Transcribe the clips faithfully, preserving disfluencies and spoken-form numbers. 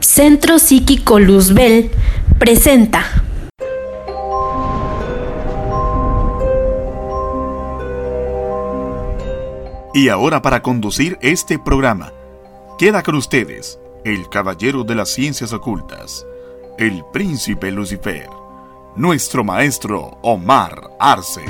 Centro Psíquico Luzbel presenta. Y ahora, para conducir este programa, queda con ustedes el caballero de las ciencias ocultas, el príncipe Lucifer, nuestro maestro Omar Arce.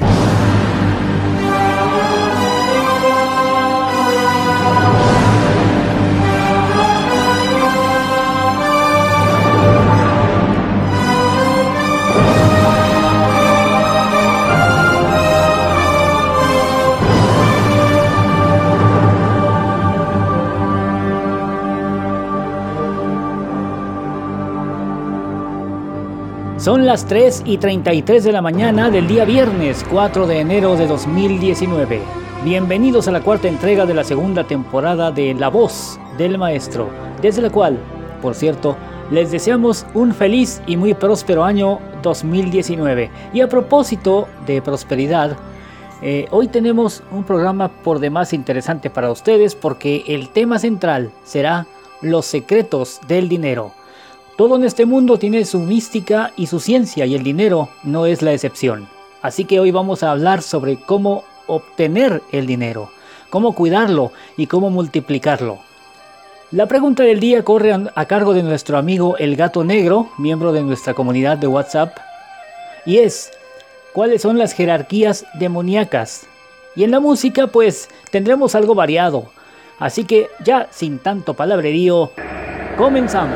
Son las tres y treinta y tres de la mañana del día viernes cuatro de enero de dos mil diecinueve. Bienvenidos a la cuarta entrega de la segunda temporada de La Voz del Maestro, desde la cual, por cierto, les deseamos un feliz y muy próspero año dos mil diecinueve. Y a propósito de prosperidad, eh, hoy tenemos un programa por demás interesante para ustedes porque el tema central será los secretos del dinero. Todo en este mundo tiene su mística y su ciencia, y el dinero no es la excepción. Así que hoy vamos a hablar sobre cómo obtener el dinero, cómo cuidarlo y cómo multiplicarlo. La pregunta del día corre a cargo de nuestro amigo El Gato Negro, miembro de nuestra comunidad de WhatsApp, y es: ¿cuáles son las jerarquías demoníacas? Y en la música, pues, tendremos algo variado. Así que ya, sin tanto palabrerío, comenzamos.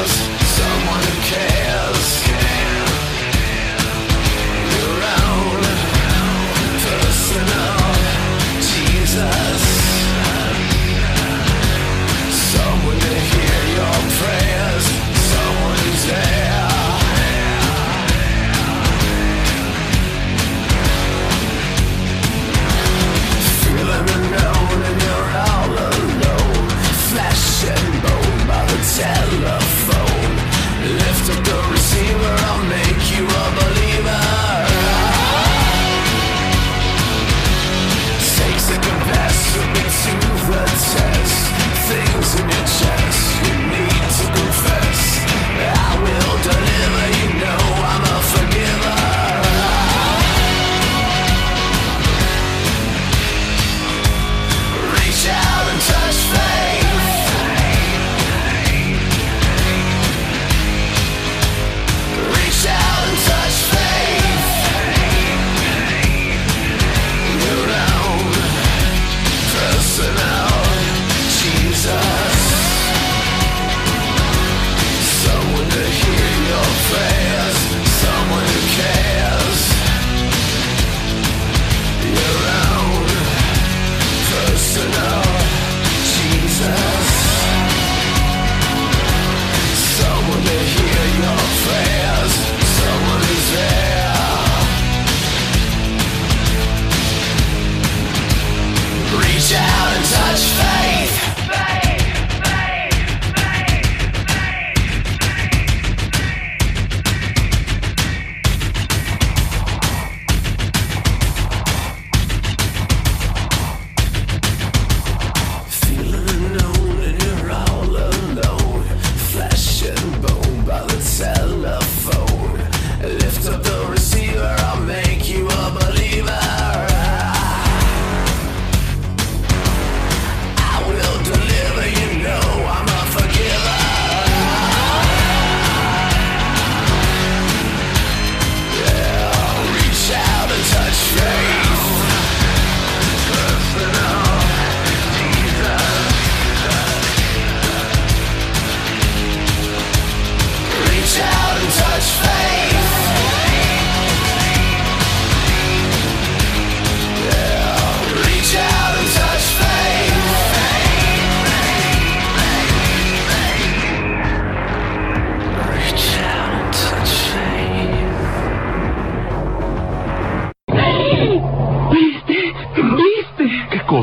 Someone who cares. You're around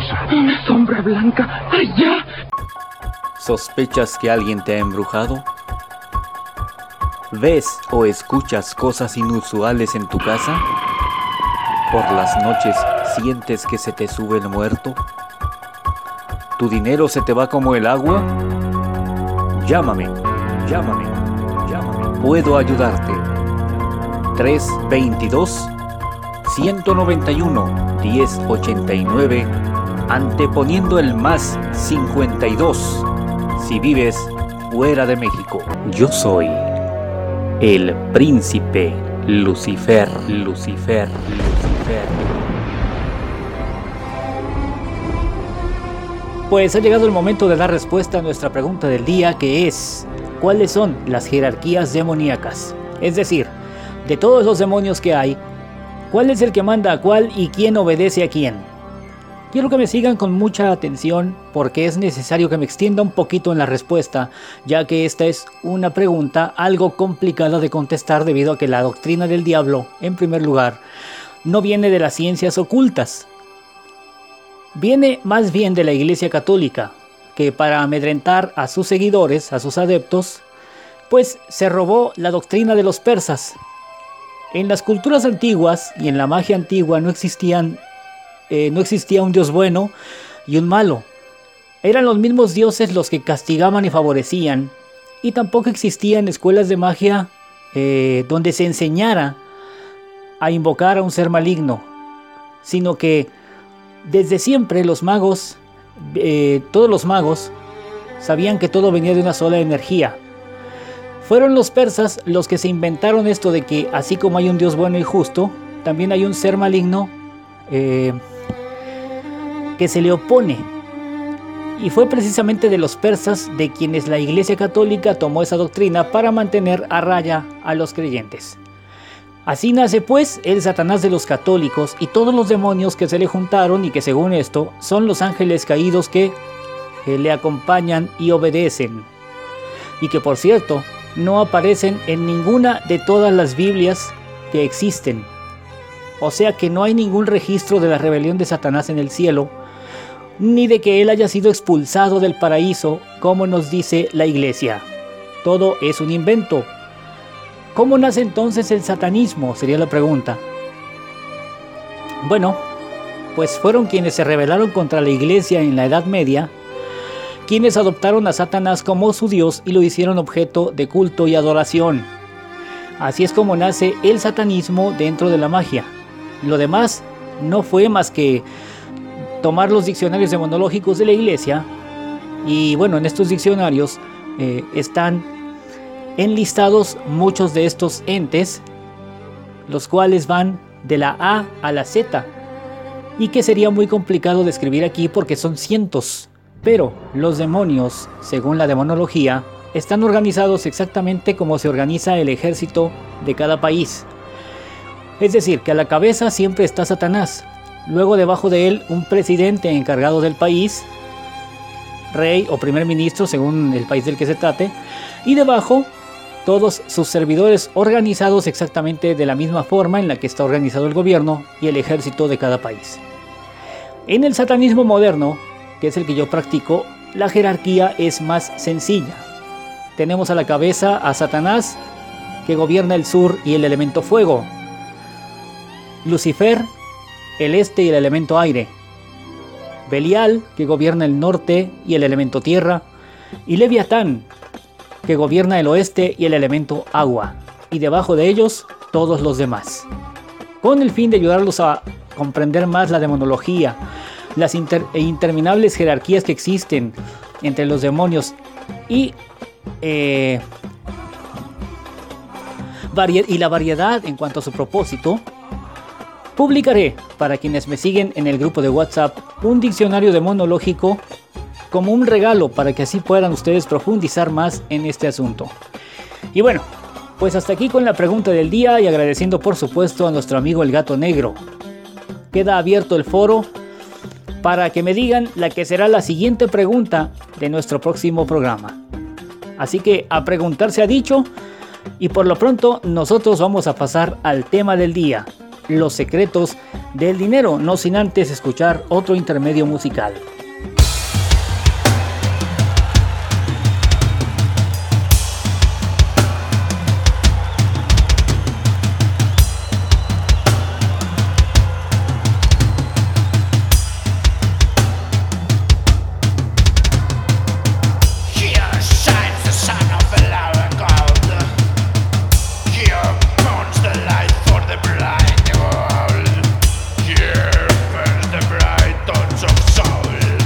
cosa. Una sombra blanca. ¡Allá! ¿Sospechas que alguien te ha embrujado? ¿Ves o escuchas cosas inusuales en tu casa? ¿Por las noches sientes que se te sube el muerto? ¿Tu dinero se te va como el agua? Llámame, llámame, llámame. Puedo ayudarte. tres veintidós, ciento noventa y uno, diez ochenta y nueve, anteponiendo el más cincuenta y dos si vives fuera de México. Yo soy el príncipe Lucifer, Lucifer, Lucifer. Pues ha llegado el momento de dar respuesta a nuestra pregunta del día, que es: ¿cuáles son las jerarquías demoníacas? Es decir, de todos los demonios que hay, ¿cuál es el que manda a cuál y quién obedece a quién? Quiero que me sigan con mucha atención porque es necesario que me extienda un poquito en la respuesta, ya que esta es una pregunta algo complicada de contestar debido a que la doctrina del diablo, en primer lugar, no viene de las ciencias ocultas. Viene más bien de la Iglesia Católica, que para amedrentar a sus seguidores, a sus adeptos, pues se robó la doctrina de los persas. En las culturas antiguas y en la magia antigua no existían, eh, no existía un dios bueno y un malo. Eran los mismos dioses los que castigaban y favorecían, y tampoco existían escuelas de magia eh, donde se enseñara a invocar a un ser maligno, sino que desde siempre los magos, eh, todos los magos, sabían que todo venía de una sola energía. Fueron los persas los que se inventaron esto de que así como hay un Dios bueno y justo, también hay un ser maligno eh, que se le opone. Y fue precisamente de los persas de quienes la Iglesia Católica tomó esa doctrina para mantener a raya a los creyentes. Así nace pues el Satanás de los católicos y todos los demonios que se le juntaron y que según esto son los ángeles caídos que eh, le acompañan y obedecen. Y que por cierto no aparecen en ninguna de todas las Biblias que existen. O sea que no hay ningún registro de la rebelión de Satanás en el cielo, ni de que él haya sido expulsado del paraíso, como nos dice la Iglesia. Todo es un invento. ¿Cómo nace entonces el satanismo? Sería la pregunta. Bueno, pues fueron quienes se rebelaron contra la Iglesia en la Edad Media, quienes adoptaron a Satanás como su Dios y lo hicieron objeto de culto y adoración. Así es como nace el satanismo dentro de la magia. Lo demás no fue más que tomar los diccionarios demonológicos de la Iglesia, y bueno, en estos diccionarios eh, están enlistados muchos de estos entes, los cuales van de la A a la Z, y que sería muy complicado describir aquí porque son cientos. Pero los demonios, según la demonología, están organizados exactamente como se organiza el ejército de cada país. Es decir, que a la cabeza siempre está Satanás, luego debajo de él un presidente encargado del país, rey o primer ministro según el país del que se trate, y debajo todos sus servidores organizados exactamente de la misma forma en la que está organizado el gobierno y el ejército de cada país. En el satanismo moderno, que es el que yo practico, la jerarquía es más sencilla. Tenemos a la cabeza a Satanás, que gobierna el sur y el elemento fuego, Lucifer, el este y el elemento aire, Belial, que gobierna el norte y el elemento tierra, y Leviatán, que gobierna el oeste y el elemento agua, y debajo de ellos todos los demás. Con el fin de ayudarlos a comprender más la demonología, las inter- e interminables jerarquías que existen entre los demonios y, eh, vari- y la variedad en cuanto a su propósito, publicaré para quienes me siguen en el grupo de WhatsApp un diccionario demonológico como un regalo para que así puedan ustedes profundizar más en este asunto. Y bueno, pues hasta aquí con la pregunta del día y agradeciendo por supuesto a nuestro amigo el Gato Negro. Queda abierto el foro para que me digan la que será la siguiente pregunta de nuestro próximo programa. Así que a preguntar se ha dicho, y por lo pronto nosotros vamos a pasar al tema del día, Los secretos del dinero, no sin antes escuchar otro intermedio musical. Here burns the bright thoughts of soul.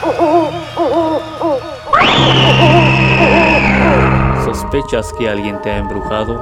¿Sospechas que alguien te ha embrujado?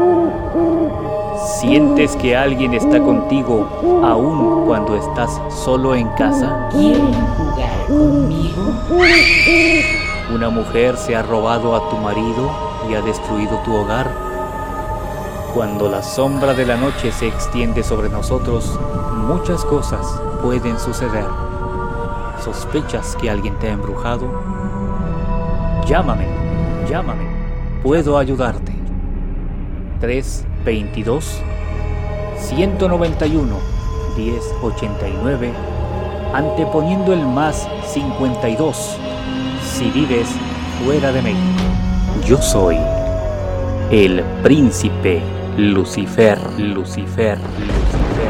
¿Sientes que alguien está contigo aún cuando estás solo en casa? ¿Quieren jugar conmigo? ¿Una mujer se ha robado a tu marido y ha destruido tu hogar? Cuando la sombra de la noche se extiende sobre nosotros, muchas cosas pueden suceder. ¿Sospechas que alguien te ha embrujado? Llámame, llámame. Puedo ayudarte. tres veintidós, ciento noventa y uno, diez ochenta y nueve, anteponiendo el más cincuenta y dos, si vives fuera de México. Yo soy el príncipe Lucifer, Lucifer, Lucifer.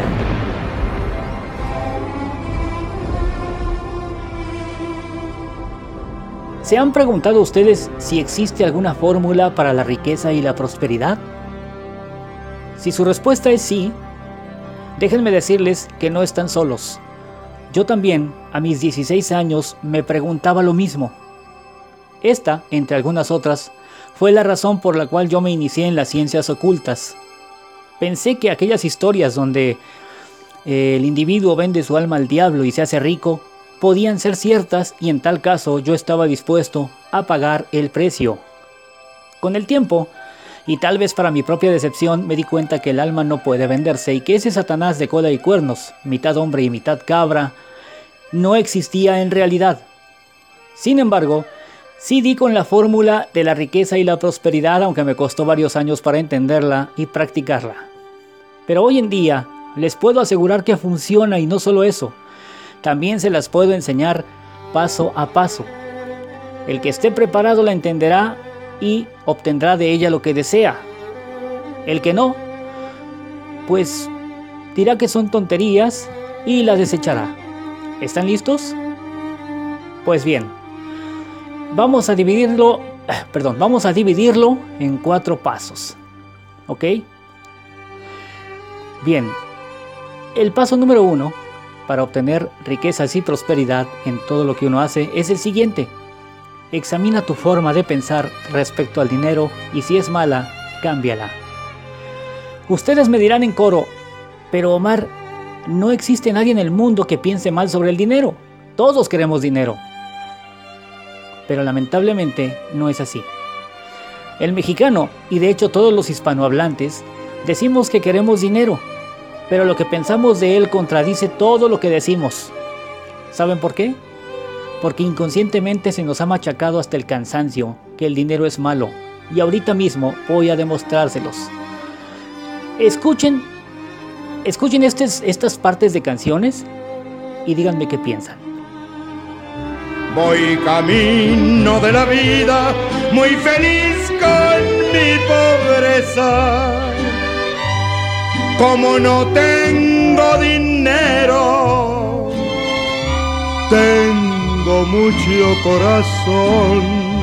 ¿Se han preguntado ustedes si existe alguna fórmula para la riqueza y la prosperidad? Si su respuesta es sí, déjenme decirles que no están solos. Yo también, a mis dieciséis años, me preguntaba lo mismo. Esta, entre algunas otras, fue la razón por la cual yo me inicié en las ciencias ocultas. Pensé que aquellas historias donde el individuo vende su alma al diablo y se hace rico, podían ser ciertas, y en tal caso yo estaba dispuesto a pagar el precio. Con el tiempo, y tal vez para mi propia decepción, me di cuenta que el alma no puede venderse y que ese Satanás de cola y cuernos, mitad hombre y mitad cabra, no existía en realidad. Sin embargo, sí di con la fórmula de la riqueza y la prosperidad, aunque me costó varios años para entenderla y practicarla. Pero hoy en día les puedo asegurar que funciona, y no solo eso, también se las puedo enseñar paso a paso. El que esté preparado la entenderá y obtendrá de ella lo que desea. El que no, pues dirá que son tonterías y la desechará. ¿Están listos? Pues bien, vamos a dividirlo, perdón, vamos a dividirlo en cuatro pasos. ¿Ok? Bien, el paso número uno para obtener riquezas y prosperidad en todo lo que uno hace es el siguiente. Examina tu forma de pensar respecto al dinero, y si es mala, cámbiala. Ustedes me dirán en coro: pero Omar, no existe nadie en el mundo que piense mal sobre el dinero. Todos queremos dinero. Pero lamentablemente no es así. El mexicano, y de hecho todos los hispanohablantes, decimos que queremos dinero, pero lo que pensamos de él contradice todo lo que decimos. ¿Saben por qué? Porque inconscientemente se nos ha machacado hasta el cansancio que el dinero es malo, y ahorita mismo voy a demostrárselos. Escuchen, escuchen estas, estas partes de canciones y díganme qué piensan. Voy camino de la vida, muy feliz con mi pobreza. Como no tengo dinero, tengo mucho corazón.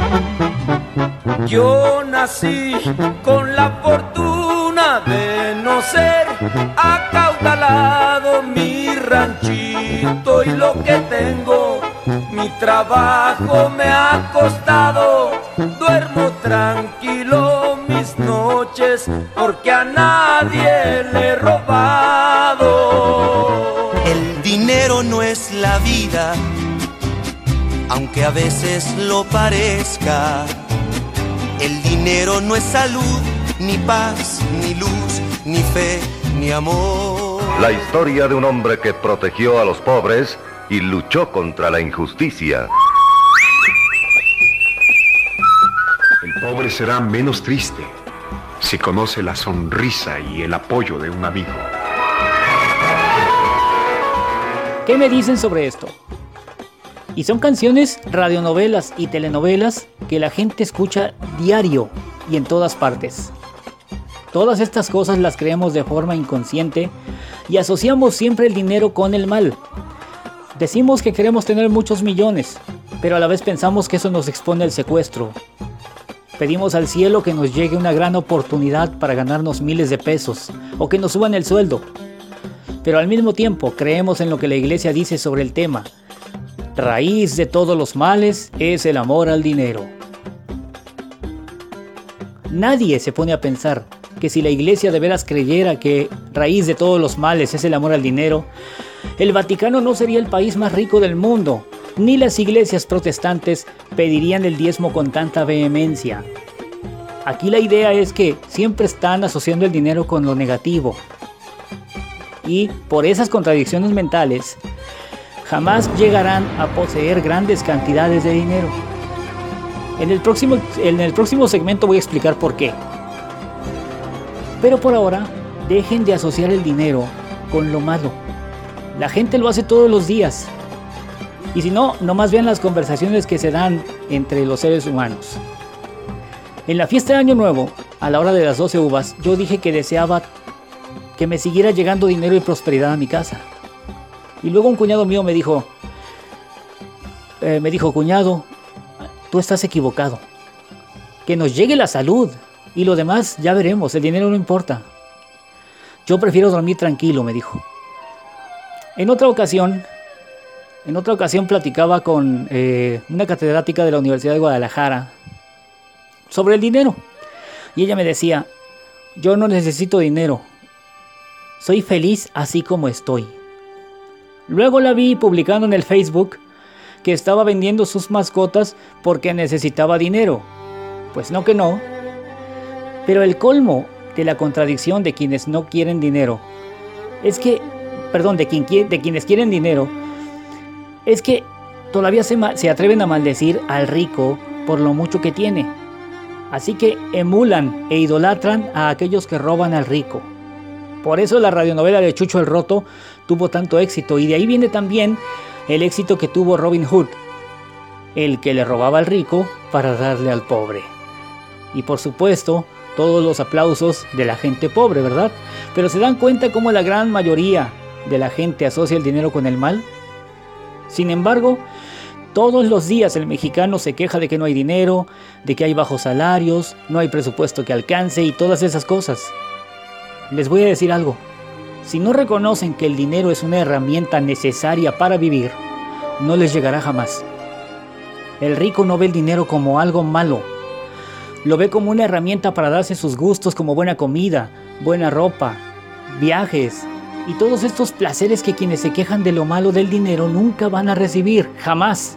Yo nací con la fortuna de no ser acaudalado, mi ranchito y lo que tengo, mi trabajo me ha costado. Duermo tranquilo mis noches porque a nadie le he robado. El dinero no es la vida, aunque a veces lo parezca. El dinero no es salud, ni paz, ni luz, ni fe, ni amor. La historia de un hombre que protegió a los pobres y luchó contra la injusticia. El pobre será menos triste si conoce la sonrisa y el apoyo de un amigo. ¿Qué me dicen sobre esto? Y son canciones, radionovelas y telenovelas que la gente escucha diario y en todas partes. Todas estas cosas las creemos de forma inconsciente y asociamos siempre el dinero con el mal. Decimos que queremos tener muchos millones, pero a la vez pensamos que eso nos expone al secuestro. Pedimos al cielo que nos llegue una gran oportunidad para ganarnos miles de pesos o que nos suban el sueldo. Pero al mismo tiempo creemos en lo que la iglesia dice sobre el tema. Raíz de todos los males es el amor al dinero. Nadie se pone a pensar que si la iglesia de veras creyera que raíz de todos los males es el amor al dinero, el Vaticano no sería el país más rico del mundo, ni las iglesias protestantes pedirían el diezmo con tanta vehemencia. Aquí la idea es que siempre están asociando el dinero con lo negativo. Y por esas contradicciones mentales, jamás llegarán a poseer grandes cantidades de dinero. En el próximo, en el próximo segmento voy a explicar por qué. Pero por ahora, dejen de asociar el dinero con lo malo. La gente lo hace todos los días. Y si no, nomás vean las conversaciones que se dan entre los seres humanos. En la fiesta de Año Nuevo, a la hora de las doce uvas, yo dije que deseaba que me siguiera llegando dinero y prosperidad a mi casa. Y luego un cuñado mío me dijo, eh, me dijo, cuñado, tú estás equivocado. Que nos llegue la salud y lo demás ya veremos, el dinero no importa. Yo prefiero dormir tranquilo, me dijo. En otra ocasión, en otra ocasión platicaba con eh, una catedrática de la Universidad de Guadalajara sobre el dinero. Y ella me decía, yo no necesito dinero, soy feliz así como estoy. Luego la vi publicando en el Facebook que estaba vendiendo sus mascotas porque necesitaba dinero. Pues no que no. Pero el colmo de la contradicción de quienes no quieren dinero es que, perdón, de, quien, de quienes quieren dinero, es que todavía se, se atreven a maldecir al rico por lo mucho que tiene. Así que emulan e idolatran a aquellos que roban al rico. Por eso la radionovela de Chucho el Roto tuvo tanto éxito, y de ahí viene también el éxito que tuvo Robin Hood, el que le robaba al rico para darle al pobre. Y por supuesto, todos los aplausos de la gente pobre, ¿verdad? Pero ¿se dan cuenta cómo la gran mayoría de la gente asocia el dinero con el mal? Sin embargo, todos los días el mexicano se queja de que no hay dinero, de que hay bajos salarios, no hay presupuesto que alcance y todas esas cosas. Les voy a decir algo. Si no reconocen que el dinero es una herramienta necesaria para vivir, no les llegará jamás. El rico no ve el dinero como algo malo. Lo ve como una herramienta para darse sus gustos, como buena comida, buena ropa, viajes y todos estos placeres que quienes se quejan de lo malo del dinero nunca van a recibir, jamás.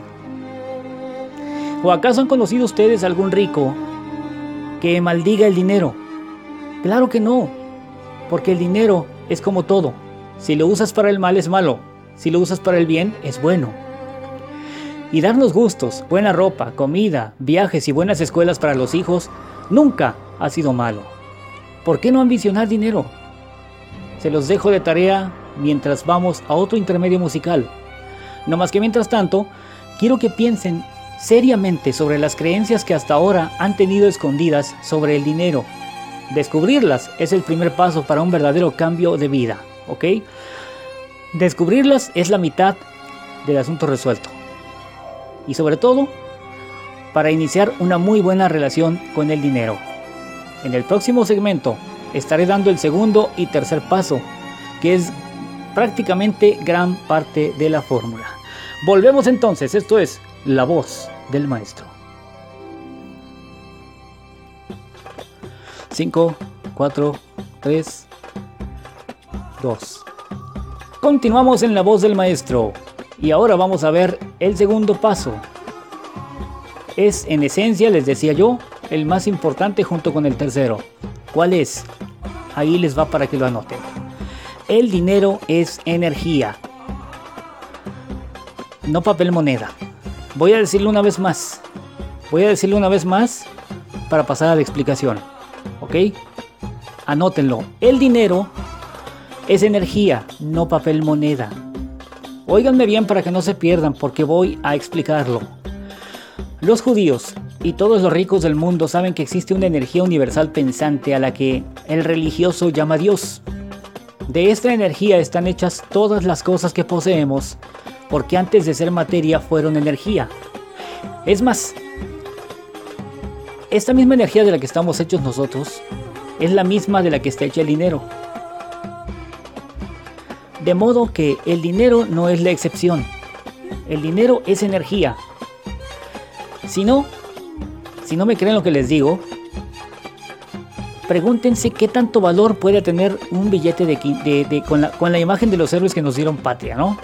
¿O acaso han conocido ustedes algún rico que maldiga el dinero? Claro que no, porque el dinero es como todo. Si lo usas para el mal es malo, si lo usas para el bien es bueno. Y darnos gustos, buena ropa, comida, viajes y buenas escuelas para los hijos nunca ha sido malo. ¿Por qué no ambicionar dinero? Se los dejo de tarea mientras vamos a otro intermedio musical. No más que mientras tanto, quiero que piensen seriamente sobre las creencias que hasta ahora han tenido escondidas sobre el dinero. Descubrirlas es el primer paso para un verdadero cambio de vida, ¿ok? Descubrirlas es la mitad del asunto resuelto. Y sobre todo, para iniciar una muy buena relación con el dinero. En el próximo segmento estaré dando el segundo y tercer paso, que es prácticamente gran parte de la fórmula. Volvemos entonces, esto es La Voz del Maestro. cinco, cuatro, tres, dos. Continuamos en La Voz del Maestro. Y ahora vamos a ver el segundo paso. Es, en esencia, les decía yo, el más importante junto con el tercero. ¿Cuál es? Ahí les va para que lo anoten. El dinero es energía, no papel moneda. Voy a decirlo una vez más. Voy a decirlo una vez más para pasar a la explicación. ¿Ok? Anótenlo. El dinero es energía, no papel moneda. Óiganme bien para que no se pierdan, porque voy a explicarlo. Los judíos y todos los ricos del mundo saben que existe una energía universal pensante a la que el religioso llama Dios. De esta energía están hechas todas las cosas que poseemos, porque antes de ser materia fueron energía. Es más, esta misma energía de la que estamos hechos nosotros es la misma de la que está hecha el dinero. De modo que el dinero no es la excepción. El dinero es energía. Si no, si no me creen lo que les digo, pregúntense qué tanto valor puede tener un billete de, de, de, con, la, con la imagen de los héroes que nos dieron patria, ¿no?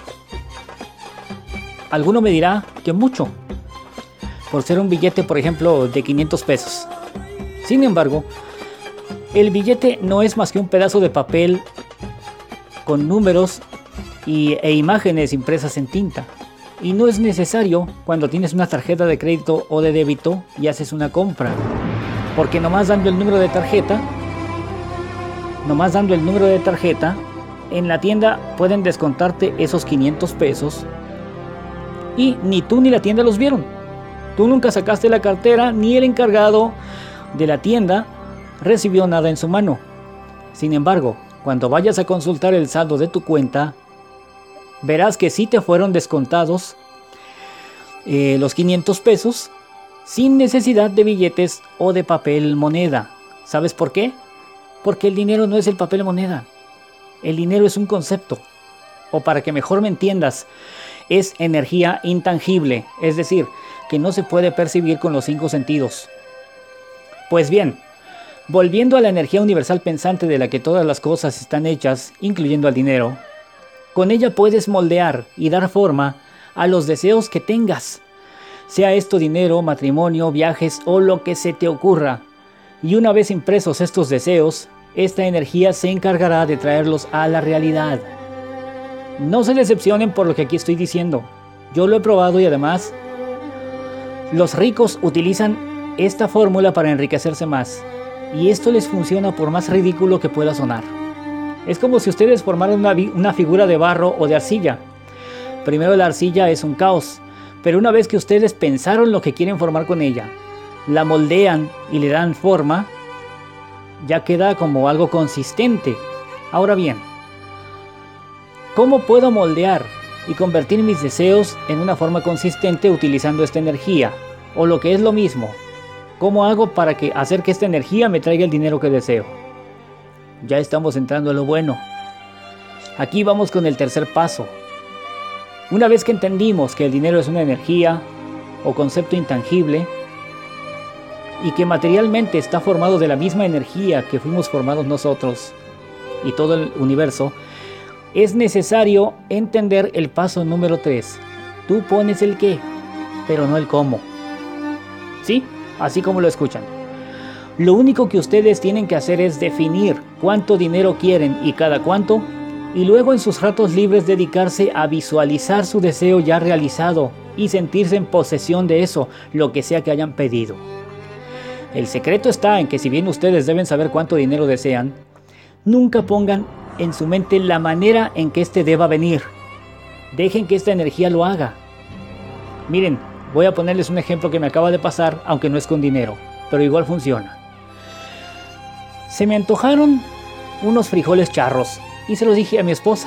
Alguno me dirá que mucho, por ser un billete, por ejemplo, de quinientos pesos. Sin embargo, el billete no es más que un pedazo de papel con números y, e imágenes impresas en tinta. Y no es necesario cuando tienes una tarjeta de crédito o de débito y haces una compra. Porque nomás dando el número de tarjeta, nomás dando el número de tarjeta, en la tienda pueden descontarte esos quinientos pesos y ni tú ni la tienda los vieron. Tú nunca sacaste la cartera, ni el encargado de la tienda recibió nada en su mano. Sin embargo, cuando vayas a consultar el saldo de tu cuenta, verás que sí te fueron descontados eh, los quinientos pesos sin necesidad de billetes o de papel moneda. ¿Sabes por qué? Porque el dinero no es el papel moneda. El dinero es un concepto. O para que mejor me entiendas, es energía intangible, es decir, que no se puede percibir con los cinco sentidos. Pues bien, volviendo a la energía universal pensante de la que todas las cosas están hechas, incluyendo al dinero, con ella puedes moldear y dar forma a los deseos que tengas, sea esto dinero, matrimonio, viajes o lo que se te ocurra. Y una vez impresos estos deseos, esta energía se encargará de traerlos a la realidad. No se decepcionen por lo que aquí estoy diciendo. Yo lo he probado y además, los ricos utilizan esta fórmula para enriquecerse más. Y esto les funciona por más ridículo que pueda sonar. Es como si ustedes formaran una, una figura de barro o de arcilla. Primero la arcilla es un caos, pero una vez que ustedes pensaron lo que quieren formar con ella, la moldean y le dan forma, ya queda como algo consistente. Ahora bien, ¿cómo puedo moldear y convertir mis deseos en una forma consistente utilizando esta energía? O lo que es lo mismo, ¿cómo hago para que hacer que esta energía me traiga el dinero que deseo? Ya estamos entrando a lo bueno. Aquí vamos con el tercer paso. Una vez que entendimos que el dinero es una energía o concepto intangible y que materialmente está formado de la misma energía que fuimos formados nosotros y todo el universo, es necesario entender el paso número tres. Tú pones el qué, pero no el cómo. ¿Sí? Así como lo escuchan. Lo único que ustedes tienen que hacer es definir cuánto dinero quieren y cada cuánto, y luego en sus ratos libres dedicarse a visualizar su deseo ya realizado y sentirse en posesión de eso, lo que sea que hayan pedido. El secreto está en que si bien ustedes deben saber cuánto dinero desean, nunca pongan en su mente la manera en que este deba venir. Dejen que esta energía lo haga. Miren, voy a ponerles un ejemplo que me acaba de pasar, aunque no es con dinero, pero igual funciona. Se me antojaron unos frijoles charros y se los dije a mi esposa.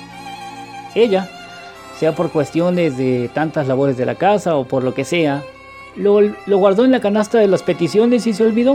Ella, sea por cuestiones de tantas labores de la casa o por lo que sea, lo, lo guardó en la canasta de las peticiones y se olvidó.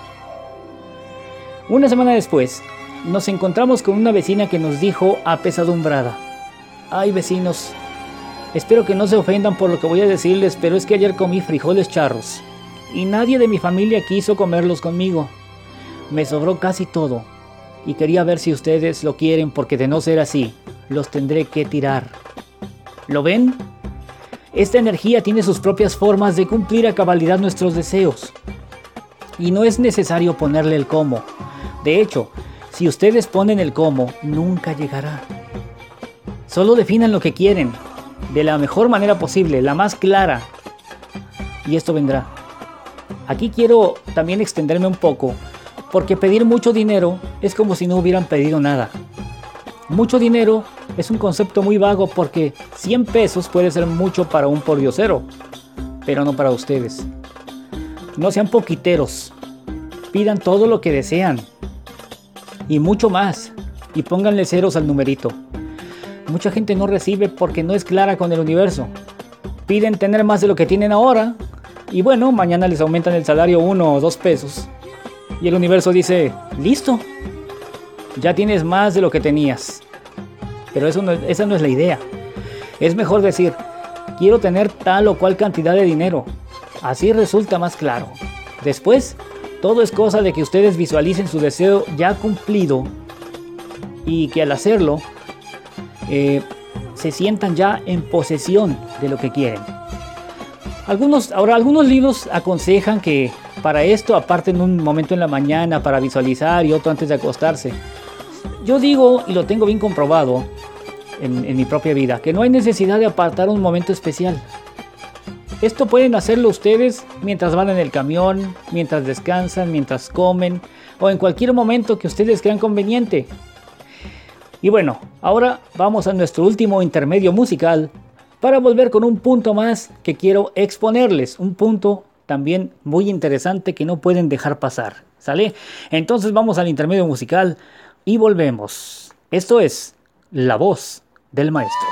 Una semana después, nos encontramos con una vecina que nos dijo apesadumbrada: ay, vecinos, espero que no se ofendan por lo que voy a decirles, pero es que ayer comí frijoles charros y nadie de mi familia quiso comerlos conmigo. Me sobró casi todo y quería ver si ustedes lo quieren, porque de no ser así, los tendré que tirar. ¿Lo ven? Esta energía tiene sus propias formas de cumplir a cabalidad nuestros deseos. Y no es necesario ponerle el cómo. De hecho, si ustedes ponen el cómo, nunca llegará. Solo definan lo que quieren, de la mejor manera posible, la más clara. Y esto vendrá. Aquí quiero también extenderme un poco, porque pedir mucho dinero es como si no hubieran pedido nada. Mucho dinero es un concepto muy vago, porque cien pesos puede ser mucho para un pordiosero, pero no para ustedes. No sean poquiteros. Pidan todo lo que desean y mucho más, y pónganle ceros al numerito. Mucha gente no recibe porque no es clara con el universo. Piden tener más de lo que tienen ahora, y bueno, mañana les aumentan el salario uno o dos pesos. Y el universo dice: listo, ya tienes más de lo que tenías. Pero eso no, esa no es la idea. Es mejor decir: quiero tener tal o cual cantidad de dinero. Así resulta más claro. Después, todo es cosa de que ustedes visualicen su deseo ya cumplido y que al hacerlo, eh, se sientan ya en posesión de lo que quieren. Algunos, ahora, algunos libros aconsejan que para esto aparten un momento en la mañana para visualizar y otro antes de acostarse. Yo digo, y lo tengo bien comprobado en, en mi propia vida, que no hay necesidad de apartar un momento especial. Esto pueden hacerlo ustedes mientras van en el camión, mientras descansan, mientras comen o en cualquier momento que ustedes crean conveniente. Y bueno, ahora vamos a nuestro último intermedio musical para volver con un punto más que quiero exponerles, un punto también muy interesante que no pueden dejar pasar, ¿sale? Entonces vamos al intermedio musical y volvemos. Esto es La Voz del Maestro.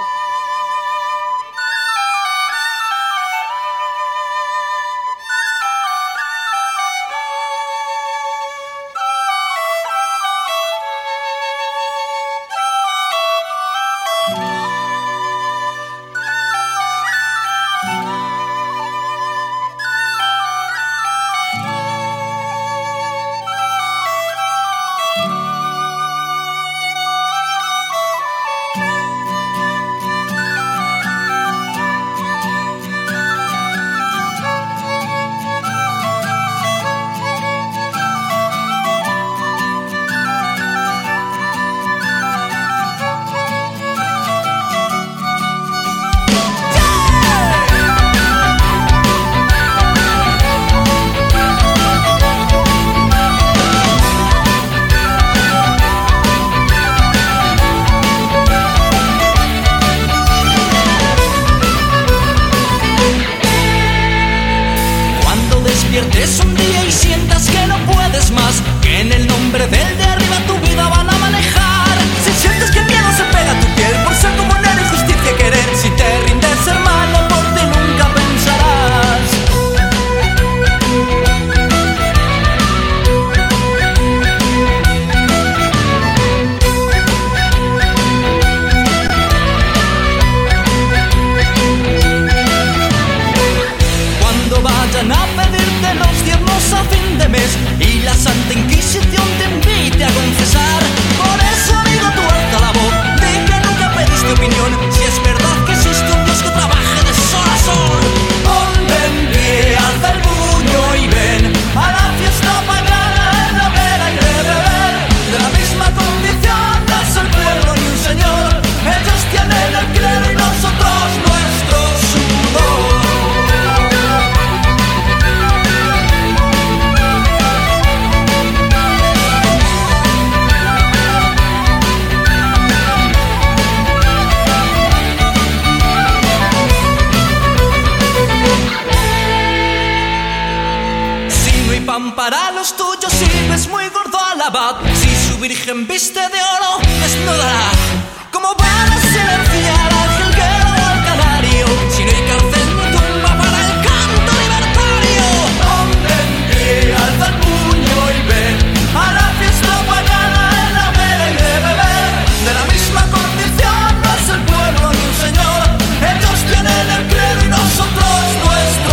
Para los tuyos sirves muy gordo al abad. Si su virgen viste de oro, desnudará. ¿Cómo van a silenciar al jilguero o al canario si no hay cárcel ni tumba para el canto libertario? Hombre en pie, alza el puño y ven a la fiesta pagana en la vela y de beber. De la misma condición no es el pueblo ni un señor. Ellos tienen el credo y nosotros nuestro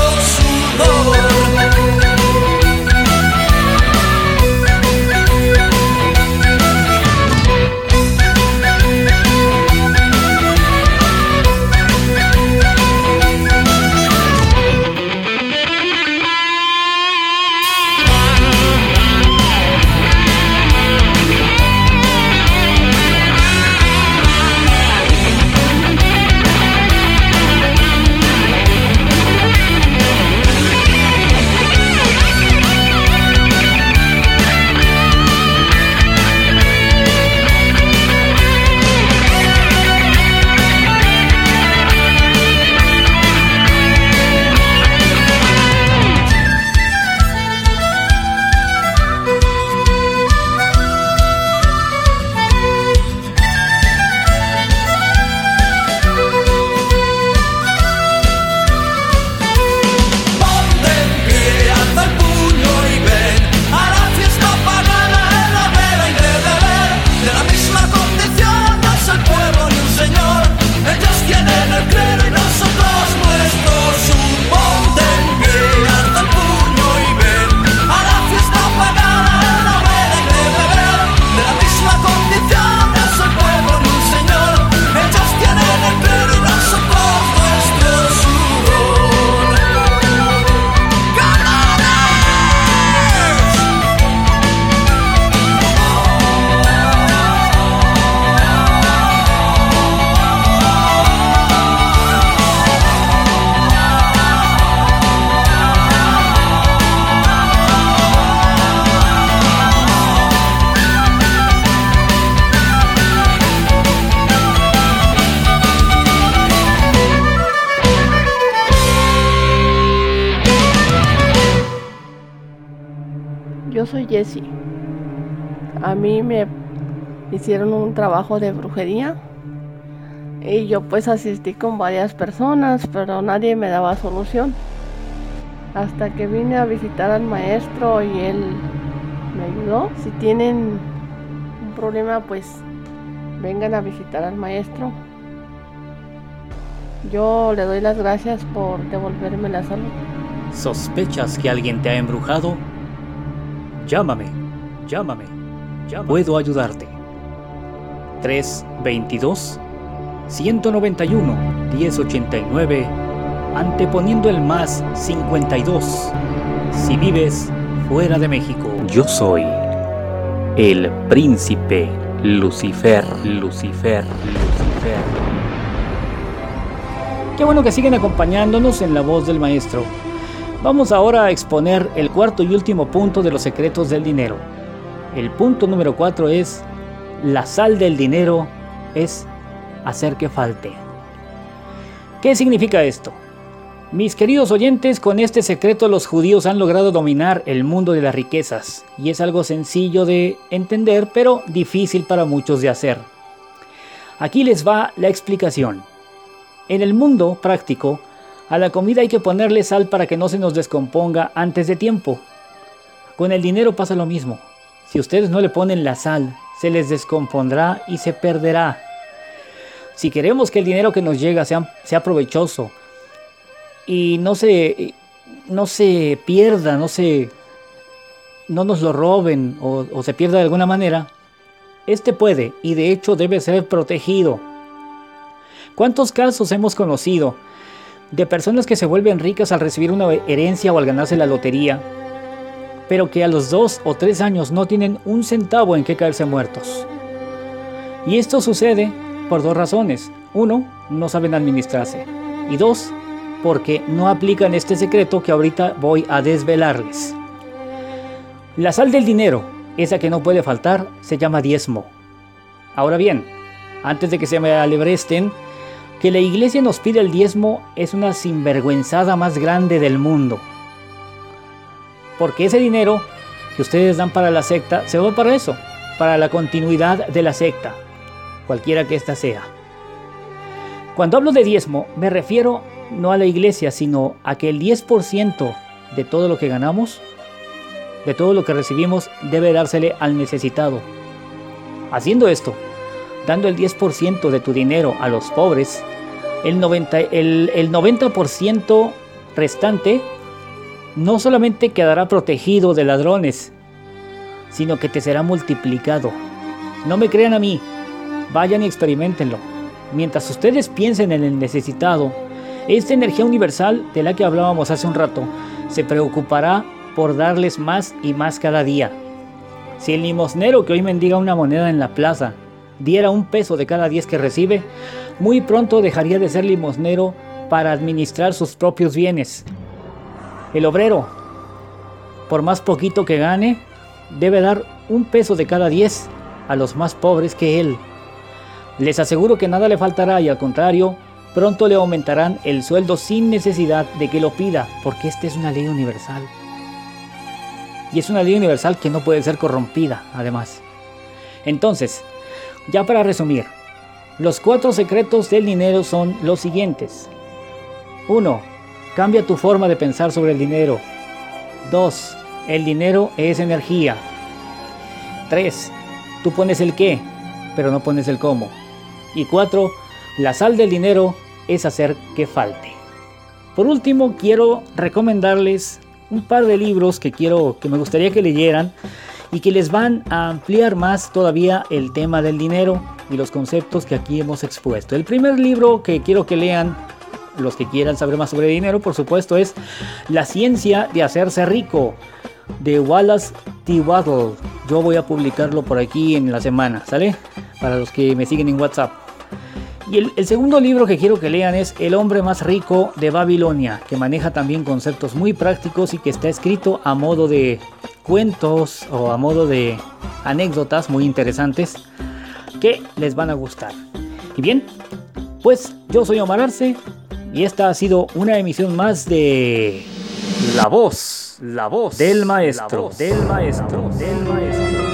sudor. yo soy Jessie. A mí me hicieron un trabajo de brujería y yo pues asistí con varias personas, pero nadie me daba solución. Hasta que vine a visitar al maestro y él me ayudó. Si tienen un problema, pues vengan a visitar al maestro. Yo le doy las gracias por devolverme la salud. ¿Sospechas que alguien te ha embrujado? Llámame, llámame, llámame. Puedo ayudarte. tres veintidós, ciento noventa y uno, diez ochenta y nueve, anteponiendo el más cincuenta y dos. Si vives fuera de México. Yo soy el príncipe Lucifer, Lucifer, Lucifer. Qué bueno que siguen acompañándonos en La Voz del Maestro. Vamos ahora a exponer el cuarto y último punto de los secretos del dinero. El punto número cuatro es: la sal del dinero es hacer que falte. ¿Qué significa esto? Mis queridos oyentes, con este secreto los judíos han logrado dominar el mundo de las riquezas, y es algo sencillo de entender, pero difícil para muchos de hacer. Aquí les va la explicación. En el mundo práctico, a la comida hay que ponerle sal para que no se nos descomponga antes de tiempo. Con el dinero pasa lo mismo. Si ustedes no le ponen la sal, se les descompondrá y se perderá. Si queremos que el dinero que nos llega sea, sea provechoso y no se, no se pierda, no, se, no nos lo roben o, o se pierda de alguna manera, este puede y de hecho debe ser protegido. ¿Cuántos casos hemos conocido de personas que se vuelven ricas al recibir una herencia o al ganarse la lotería, pero que a los dos o tres años no tienen un centavo en que caerse muertos? Y esto sucede por dos razones. Uno, no saben administrarse. Y dos, porque no aplican este secreto que ahorita voy a desvelarles. La sal del dinero, esa que no puede faltar, se llama diezmo. Ahora bien, antes de que se me alebresten, que la iglesia nos pide el diezmo es una sinvergüenzada más grande del mundo. Porque ese dinero que ustedes dan para la secta se va para eso, para la continuidad de la secta, cualquiera que ésta sea. Cuando hablo de diezmo, me refiero no a la iglesia, sino a que el diez por ciento de todo lo que ganamos, de todo lo que recibimos, debe dársele al necesitado. Haciendo esto, dando el diez por ciento de tu dinero a los pobres, el noventa, el, el noventa por ciento restante no solamente quedará protegido de ladrones, sino que te será multiplicado. No me crean a mí, vayan y experiméntenlo. Mientras ustedes piensen en el necesitado, esta energía universal de la que hablábamos hace un rato se preocupará por darles más y más cada día. Si el limosnero que hoy mendiga una moneda en la plaza diera un peso de cada diez que recibe, muy pronto dejaría de ser limosnero para administrar sus propios bienes. El obrero, por más poquito que gane, debe dar un peso de cada diez a los más pobres que él. Les aseguro que nada le faltará y al contrario, pronto le aumentarán el sueldo sin necesidad de que lo pida, porque esta es una ley universal. Y es una ley universal que no puede ser corrompida, además. Entonces, ya para resumir, los cuatro secretos del dinero son los siguientes. uno. Cambia tu forma de pensar sobre el dinero. dos. El dinero es energía. tres. Tú pones el qué, pero no pones el cómo. Y cuatro. La sal del dinero es hacer que falte. Por último, quiero recomendarles un par de libros que quiero, que me gustaría que leyeran y que les van a ampliar más todavía el tema del dinero y los conceptos que aquí hemos expuesto. El primer libro que quiero que lean, los que quieran saber más sobre dinero, por supuesto, es La ciencia de hacerse rico, de Wallace T. Waddell. Yo voy a publicarlo por aquí en la semana, ¿sale? Para los que me siguen en WhatsApp. Y el, el segundo libro que quiero que lean es El hombre más rico de Babilonia, que maneja también conceptos muy prácticos y que está escrito a modo de cuentos o a modo de anécdotas muy interesantes que les van a gustar. Y bien, pues yo soy Omar Arce y esta ha sido una emisión más de La Voz la voz del maestro, del maestro, del maestro.